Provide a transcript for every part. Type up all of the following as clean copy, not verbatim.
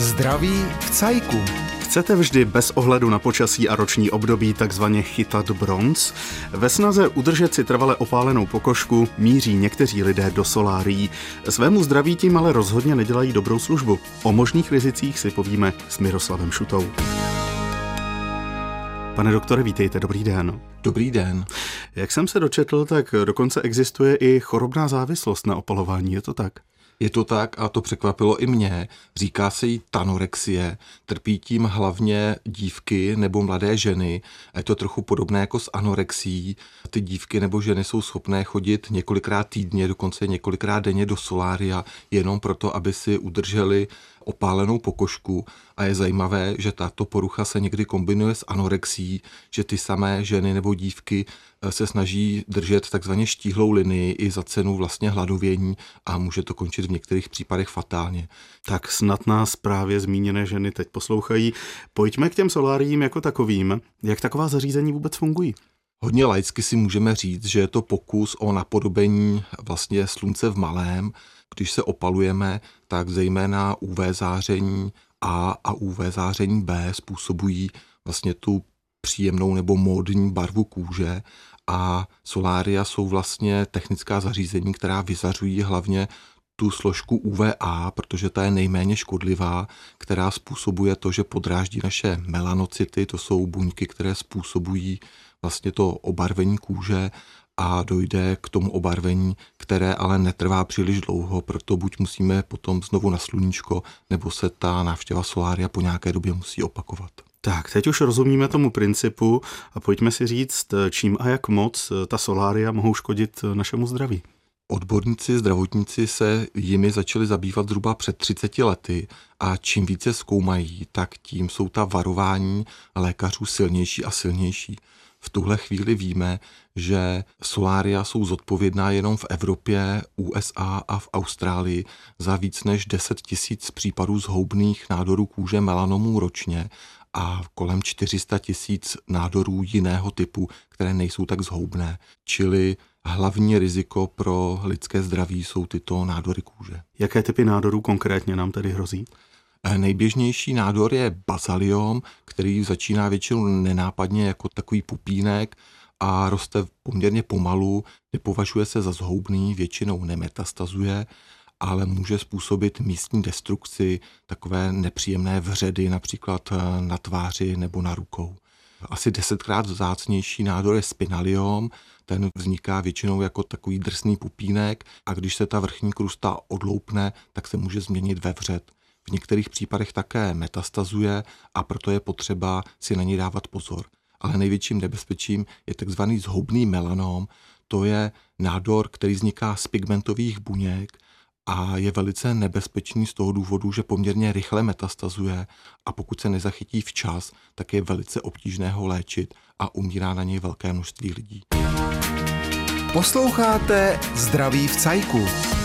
Zdraví v cajku. Chcete vždy bez ohledu na počasí a roční období takzvaně chytat bronz? Ve snaze udržet si trvale opálenou pokožku míří někteří lidé do solárií. Svému zdraví tím ale rozhodně nedělají dobrou službu. O možných rizicích si povíme s Miroslavem Šutou. Pane doktore, vítejte, dobrý den. Dobrý den. Jak jsem se dočetl, tak dokonce existuje i chorobná závislost na opalování, je to tak? Je to tak a to překvapilo i mě. Říká se jí tanorexie, trpí tím hlavně dívky nebo mladé ženy. A je to trochu podobné jako s anorexií. Ty dívky nebo ženy jsou schopné chodit několikrát týdně, dokonce několikrát denně do solária, jenom proto, aby si udrželi opálenou pokožku. A je zajímavé, že tato porucha se někdy kombinuje s anorexií, že ty samé ženy nebo dívky se snaží držet takzvaně štíhlou linii i za cenu vlastně hladovění a může to končit v některých případech fatálně. Tak snad nás právě zmíněné ženy teď poslouchají. Pojďme k těm soláriím jako takovým. Jak taková zařízení vůbec fungují? Hodně laicky si můžeme říct, že je to pokus o napodobení vlastně slunce v malém. Když se opalujeme, tak zejména UV záření A a UV záření B způsobují vlastně tu příjemnou nebo módní barvu kůže a solária jsou vlastně technická zařízení, která vyzařují hlavně tu složku UVA, protože ta je nejméně škodlivá, která způsobuje to, že podráždí naše melanocyty, to jsou buňky, které způsobují vlastně to obarvení kůže a dojde k tomu obarvení, které ale netrvá příliš dlouho, proto buď musíme potom znovu na sluníčko, nebo se ta návštěva solária po nějaké době musí opakovat. Tak, teď už rozumíme tomu principu a pojďme si říct, čím a jak moc ta solária mohou škodit našemu zdraví. Odborníci, zdravotníci se jimi začali zabývat zhruba před 30 lety a čím více zkoumají, tak tím jsou ta varování lékařů silnější a silnější. V tuhle chvíli víme, že solária jsou zodpovědná jenom v Evropě, USA a v Austrálii za víc než 10 000 případů zhoubných nádorů kůže melanomů ročně a kolem 400 000 nádorů jiného typu, které nejsou tak zhoubné. Čili hlavní riziko pro lidské zdraví jsou tyto nádory kůže. Jaké typy nádorů konkrétně nám tedy hrozí? Nejběžnější nádor je bazaliom, který začíná většinou nenápadně jako takový pupínek a roste poměrně pomalu, nepovažuje se za zhoubný, většinou nemetastazuje, ale může způsobit místní destrukci, takové nepříjemné vředy, například na tváři nebo na rukou. Asi 10krát vzácnější nádor je spinaliom, ten vzniká většinou jako takový drsný pupínek a když se ta vrchní krusta odloupne, tak se může změnit ve vřed. V některých případech také metastazuje a proto je potřeba si na něj dávat pozor. Ale největším nebezpečím je takzvaný zhoubný melanom, to je nádor, který vzniká z pigmentových buněk a je velice nebezpečný z toho důvodu, že poměrně rychle metastazuje a pokud se nezachytí včas, tak je velice obtížné ho léčit a umírá na něj velké množství lidí. Posloucháte Zdraví v cajku.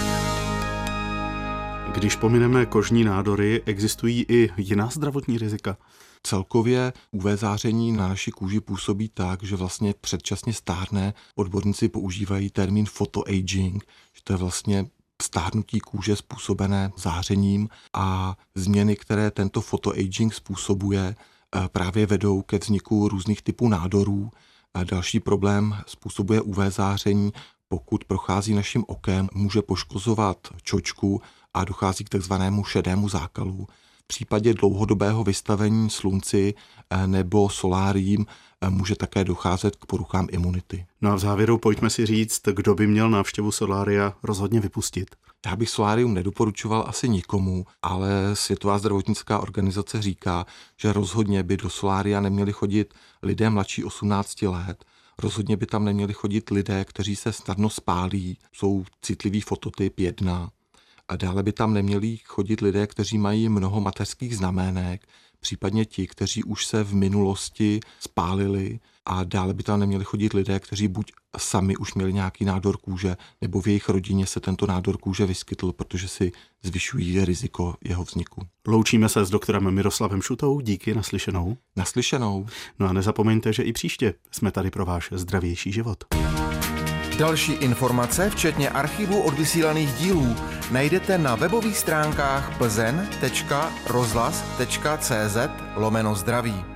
Když pomineme kožní nádory, existují i jiná zdravotní rizika? Celkově UV záření na naši kůži působí tak, že vlastně předčasně stárne. Odborníci používají termín photoaging, že to je vlastně stárnutí kůže způsobené zářením a změny, které tento photoaging způsobuje, právě vedou ke vzniku různých typů nádorů. A další problém způsobuje UV záření, pokud prochází naším okem, může poškozovat čočku a dochází k takzvanému šedému zákalu. V případě dlouhodobého vystavení slunci nebo soláriím může také docházet k poruchám imunity. No a v závěru pojďme si říct, kdo by měl návštěvu solária rozhodně vypustit. Já bych solárium nedoporučoval asi nikomu, ale Světová zdravotnická organizace říká, že rozhodně by do solária neměli chodit lidé mladší 18 let, rozhodně by tam neměli chodit lidé, kteří se snadno spálí, jsou citlivý fototyp 1. A dále by tam neměli chodit lidé, kteří mají mnoho mateřských znamének, případně ti, kteří už se v minulosti spálili a dále by tam neměli chodit lidé, kteří buď sami už měli nějaký nádor kůže, nebo v jejich rodině se tento nádor kůže vyskytl, protože si zvyšují riziko jeho vzniku. Loučíme se s doktorem Miroslavem Šutou, díky, naslyšenou. Naslyšenou. No a nezapomeňte, že i příště jsme tady pro váš zdravější život. Další informace, včetně archivu odvysílaných dílů, najdete na webových stránkách plzeň.rozhlas.cz/zdraví.